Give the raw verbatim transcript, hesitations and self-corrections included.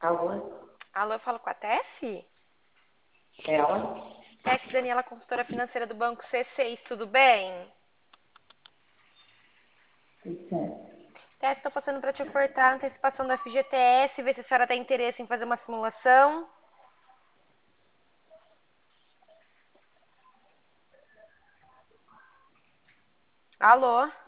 Alô? Alô, eu falo com a Tessi? Ela? Tessi Daniela, consultora financeira do Banco C seis, tudo bem? Tudo certo. Tessi, estou passando para te ofertar a antecipação do F G T S, ver se a senhora tem interesse em fazer uma simulação. Alô?